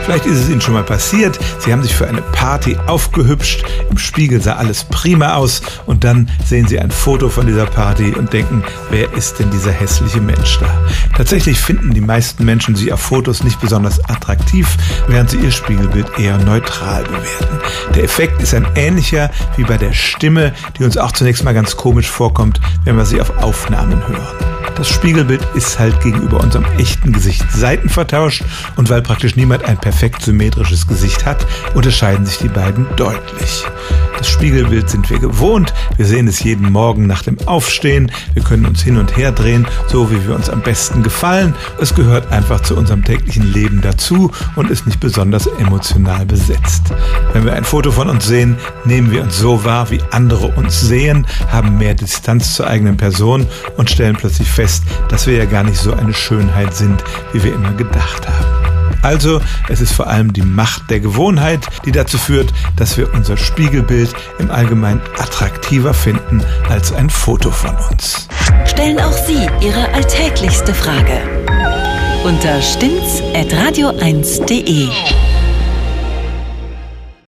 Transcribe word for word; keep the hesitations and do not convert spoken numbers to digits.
Vielleicht ist es Ihnen schon mal passiert, Sie haben sich für eine Party aufgehübscht, im Spiegel sah alles prima aus und dann sehen Sie ein Foto von dieser Party und denken, wer ist denn dieser hässliche Mensch da? Tatsächlich finden die meisten Menschen sie auf Fotos nicht besonders attraktiv, während sie ihr Spiegelbild eher neutral bewerten. Der Effekt ist ein ähnlicher wie bei der Stimme, die uns auch zunächst mal ganz komisch vorkommt, wenn wir sie auf Aufnahmen hören. Das Spiegelbild ist halt gegenüber unserem echten Gesicht seitenvertauscht und weil praktisch niemand ein perfekt symmetrisches Gesicht hat, unterscheiden sich die beiden deutlich. Das Spiegelbild sind wir gewohnt, wir sehen es jeden Morgen nach dem Aufstehen, wir können uns hin und her drehen, so wie wir uns am besten gefallen. Es gehört einfach zu unserem täglichen Leben dazu und ist nicht besonders emotional besetzt. Wenn wir ein Foto von uns sehen, nehmen wir uns so wahr, wie andere uns sehen, haben mehr Distanz zur eigenen Person und stellen plötzlich fest, dass wir ja gar nicht so eine Schönheit sind, wie wir immer gedacht haben. Also, es ist vor allem die Macht der Gewohnheit, die dazu führt, dass wir unser Spiegelbild im Allgemeinen attraktiver finden als ein Foto von uns. Stellen auch Sie Ihre alltäglichste Frage unter stimmt's at radio eins punkt de.